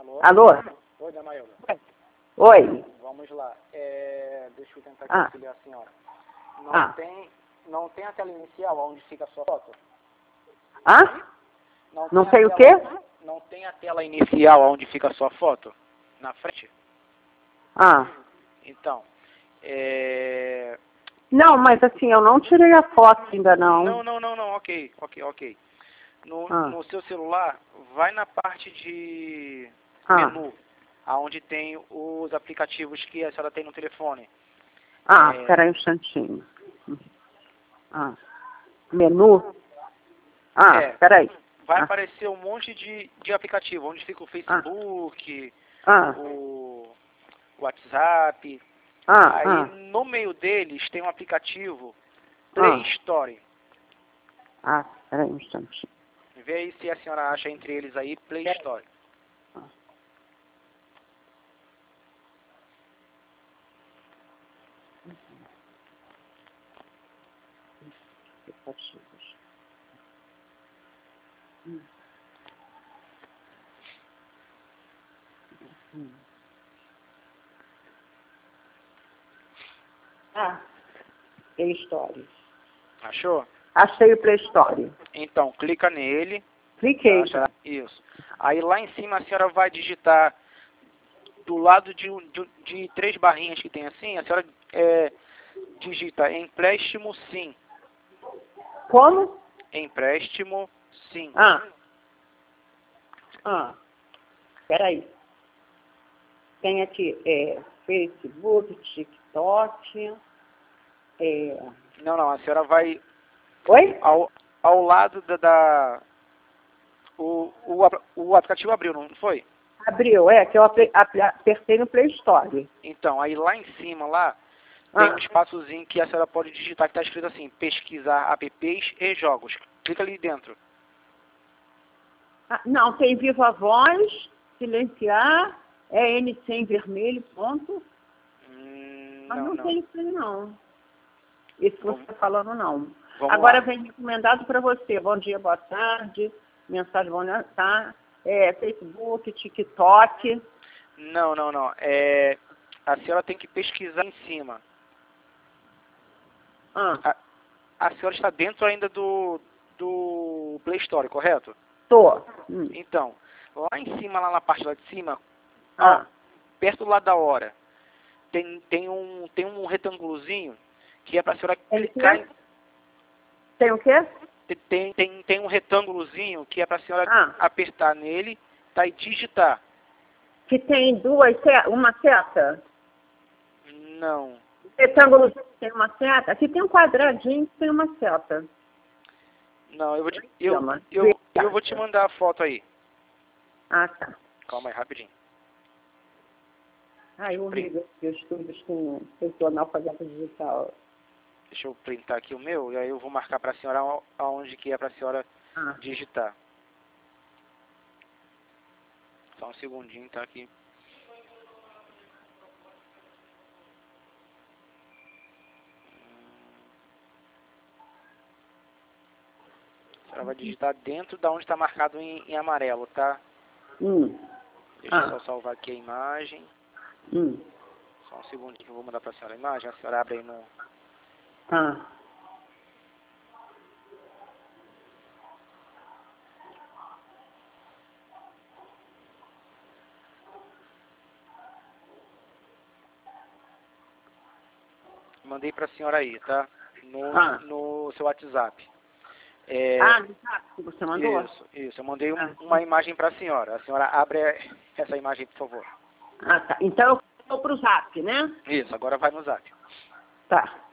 Alô? Alô? Oi, Damailda. Oi. Vamos lá. Deixa eu tentar aqui auxiliar a senhora. Não tem a tela inicial onde fica a sua foto? Hã? Não tem o quê? Não tem a tela inicial onde fica a sua foto? Na frente? Então, Não, mas assim, eu não tirei a foto ainda não. Não, ok. No seu celular, vai na parte de menu, aonde tem os aplicativos que a senhora tem no telefone. Espera aí um instantinho. Menu? Espera aí. Vai aparecer um monte de aplicativo, onde fica o Facebook, o WhatsApp. Aí no meio deles tem um aplicativo Play Store. Espera aí um instantinho. Vê aí se a senhora acha entre eles aí Play Store. Play Store. Achou? Achei o Play Store. Então, clica nele. Cliquei. Isso. Aí lá em cima a senhora vai digitar do lado de 3 barrinhas que tem assim, a senhora digita empréstimo sim. Como? Empréstimo sim. Espera aí. Tem aqui Facebook, TikTok. Não, a senhora vai Oi? ao lado o aplicativo abriu, não foi? Abriu, que eu apertei no Play Store. Então, aí lá em cima, lá, tem um espaçozinho que a senhora pode digitar, que está escrito assim, pesquisar apps e jogos. Clica ali dentro. Não, tem Viva Voz, silenciar, NC em vermelho, ponto. Mas não tem isso aí, não. Isso que você está falando, não. Agora vem recomendado para você. Bom dia, boa tarde, mensagem, bom dia, tá? Facebook, TikTok. Não. A senhora tem que pesquisar em cima. A senhora está dentro ainda do Play Store, correto? Tô. Então, lá em cima, lá na parte lá de cima, perto lá da hora, tem um retângulozinho que é para a senhora clicar em... Tem o quê? Tem um retângulozinho que é para a senhora apertar nele, tá, e digitar. Que tem uma seta? Não. Retângulo tem uma seta? Aqui tem um quadradinho que tem uma seta. Não, eu vou te mandar a foto aí. Tá. Calma aí, rapidinho. Eu estudos com pessoa analfabeta digital. Deixa eu printar aqui o meu, e aí eu vou marcar para a senhora aonde que é para a senhora digitar. Só um segundinho, tá aqui. A senhora vai digitar dentro da onde está marcado em amarelo, tá? Deixa eu só salvar aqui a imagem. Só um segundinho que eu vou mandar para a senhora a imagem. A senhora abre aí no... Mandei para a senhora aí, tá? No seu WhatsApp. No WhatsApp que você mandou? Isso. Eu mandei uma imagem para a senhora. A senhora abre essa imagem, por favor. Tá. Então eu vou para o Zap, né? Isso, agora vai no Zap. Tá.